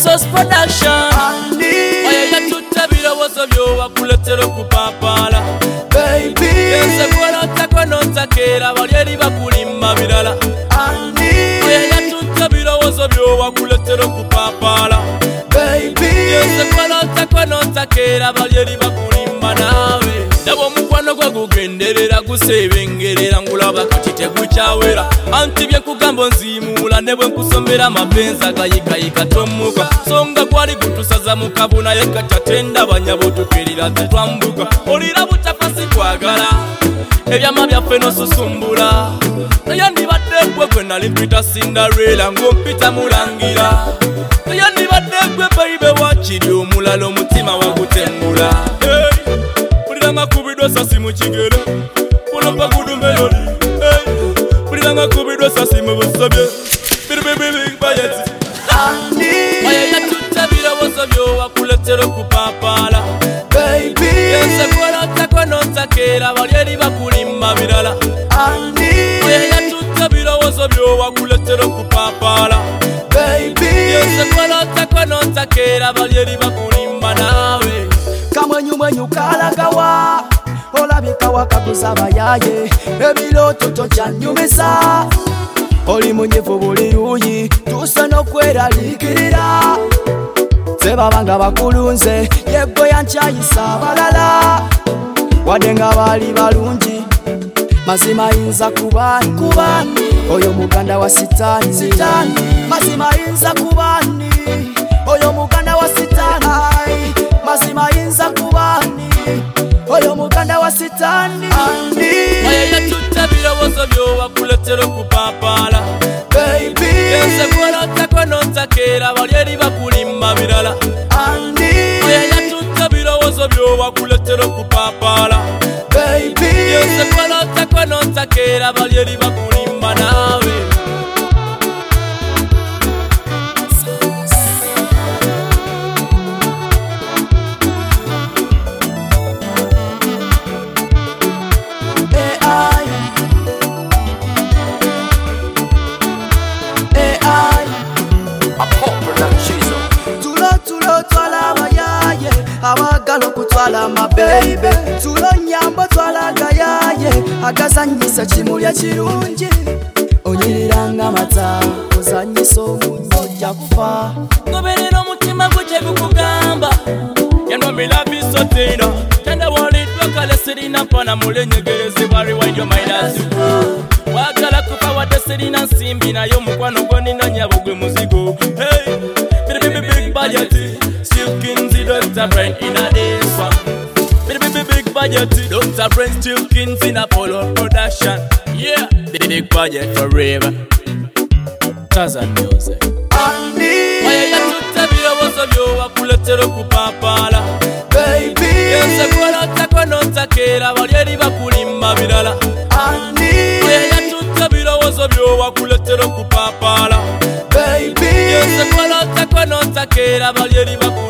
Source Production. Oya yatuta birowozo byo wakuletera okupapala. Baby, yenze kwolota nontakera bali eri bakulimba birala. Oya yatuta birowozo byo wakuletera okupapala. baby, yenze kwolota nontakera bali eri bakulimba nawe. Ndaba omukwano gwo gugenderera gusebengerera ngulaba kati tegukyawera. Anti bye nkugamba nzimuula ne bwe nkusomera amapenzi agayikayika tomuka. Songa gwali gutusaza mu kabu naye katatenda banyabo tukirira tetwambuka. Olira butafasi kwagala ebyama byaffe nosusumbula. Naye ndibadde gwe gwe nali mpita Cinderella ng'ompita Mulangira. Naye ndibadde gwe bayibe wakiri omulala omutima wagutengula. Puliranga kubidwa sasi mu kigere Pulompa gudu melodi Puliranga kubidwa sasi mu busabye Big budget Oya yatuta birowozo byo wakuletera okupapala. baby, yenze kwolota nontakera bali eri bakulimba birala. Oya yatuta birowozo byo wakuletera okupapala. baby, yenze kwolota nontakera bali eri bakulimba nawe. kamwenyumwenyu kalagawa olabikawa kakusaba yaye ebiroto tokyanyumisa oli munyivu buli luyi tusa n'okweraliikirira sebabanga bakulunze yegwe yankyayisa abalala wadde nga baali balungi mazima yinza kubani oyo muganda wa sitaani mazima yinza kubani oyo muganda wa sitaani mazima yinza kubani oyo muganda wa sitaani. Oya yatuta birowozo byo wakuletera okupapala. baby, yenze kwolota nontakera bali eri bakulimba birala. Oya yatuta birowozo byo wakuletera okupapala. baby, yenze kwolota nontakera bali eri bakulimba nawe. tulo twala abayaye abagala okutwala amabeibe tulo nyambo twala gayaye agazanyisa kimulya kirungi onyiriranga amata ozanyisa omunyo ojja kufa. Goberera omutima gwe kyegukugamba yanwamira bisotera tandawaliddwa kale sirina mpana mulenyegerezebwa rewind your mind as you go. Wagala kufa wadde sirina nsimbi naye omukwano gwo nina nyabo gwe muzigo. Hey, big budget still Kinsey Dr. Brain in a this one. Big budget Dr. Brain still Kinsey in Apollo Production. Yeah, big budget forever. Tarzan music. Oya yatuta birowozo byo wakuletera okupapala. baby, yenze kwolota nontakera bali eri bakulimba birala. Oya yatuta birowozo byo wakuletera okupapala. baby, yenze kwolota nontakera bali eri bakulimba